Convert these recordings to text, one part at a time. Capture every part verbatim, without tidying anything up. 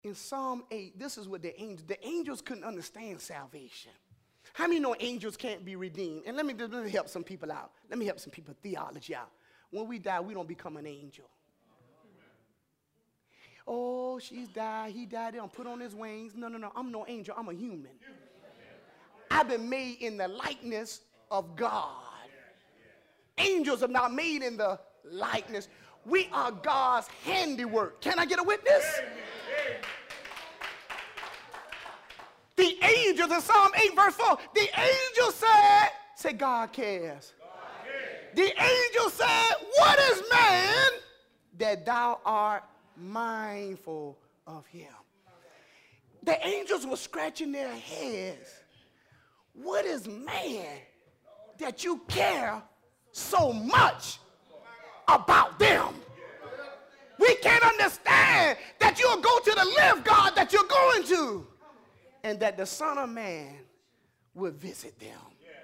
In Psalm eight, this is what the angels, the angels couldn't understand salvation. How many know angels can't be redeemed? And let me, let me help some people out. Let me help some people theology out. When we die, we don't become an angel. Oh, she's died. He died. They don't put on his wings. No, no, no. I'm no angel. I'm a human. I've been made in the likeness of God. Angels are not made in the likeness. We are God's handiwork. Can I get a witness? The angels in Psalm eight verse four, the angel said, say God cares. God cares. The angel said, what is man that thou art mindful of him? The angels were scratching their heads. What is man that you care so much about them? We can't understand that you'll go to the live God that you're going to, and that the Son of Man will visit them.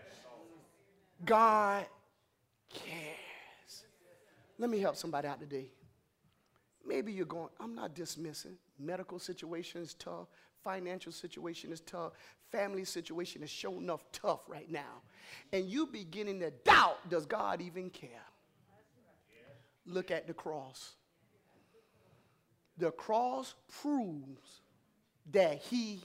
God cares. Let me help somebody out today. Maybe you're going, I'm not dismissing. Medical situation is tough. Financial situation is tough. Family situation is sure enough tough right now. And you beginning to doubt, does God even care? Look at the cross. The cross proves that he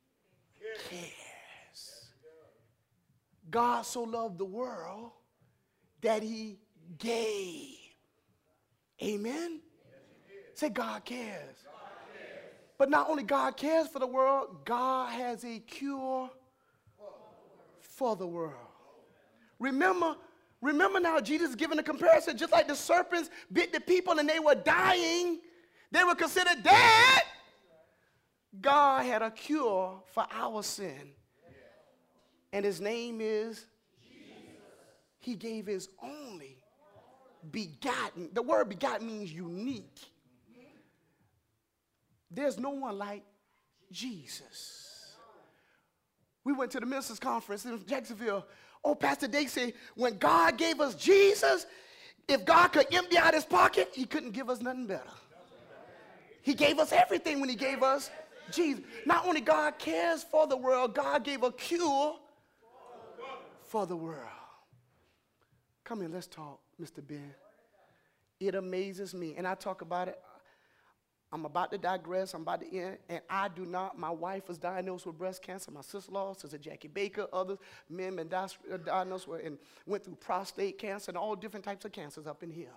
cares. God so loved the world that he gave. Amen? Say God cares. God cares. But not only God cares for the world, God has a cure for the world. Remember, remember now Jesus is giving a comparison, just like the serpents bit the people and they were dying. They were considered dead. God had a cure for our sin. And his name is Jesus. He gave his only begotten. The word begotten means unique. There's no one like Jesus. We went to the ministers' conference in Jacksonville. Oh, Pastor Dake said, when God gave us Jesus, if God could empty out his pocket, he couldn't give us nothing better. He gave us everything when he gave us Jesus. Not only God cares for the world, God gave a cure for the world. Come here, let's talk, Mister Ben. It amazes me, and I talk about it. I'm about to digress. I'm about to end, and I do not. My wife was diagnosed with breast cancer. My sister-in-law, Sister Jackie Baker, others, men been diagnosed with and went through prostate cancer and all different types of cancers up in here.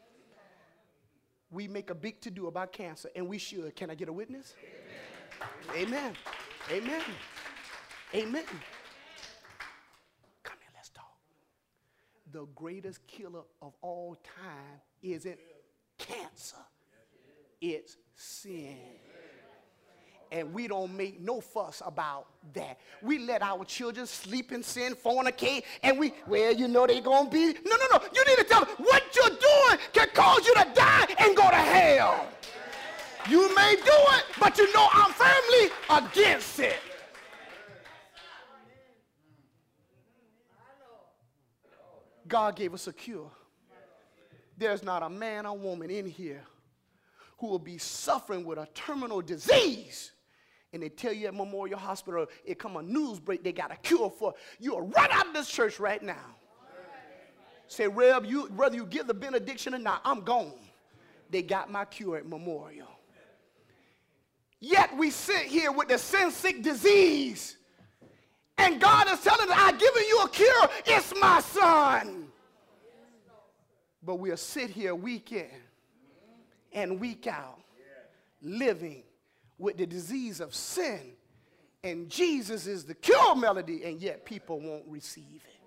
We make a big to-do about cancer, and we should. Can I get a witness? Amen. Amen. Amen. Come here, let's talk. The greatest killer of all time isn't cancer. It's sin. And we don't make no fuss about that. We let our children sleep in sin, fornicate, and we, well, you know they're going to be. No, no, no. You need to tell them what you're doing can cause you to die and go to hell. You may do it, but you know I'm firmly against it. God gave us a cure. There's not a man or woman in here who will be suffering with a terminal disease, and they tell you at Memorial Hospital, it come a news break, they got a cure for it. You'll run out of this church right now. Say, Reb, you, whether you give the benediction or not, I'm gone. They got my cure at Memorial. Yet we sit here with the sin-sick disease, and God is telling us, I've given you a cure. It's my son. But we'll sit here week in and week out, living with the disease of sin, and Jesus is the cure melody, and yet people won't receive it.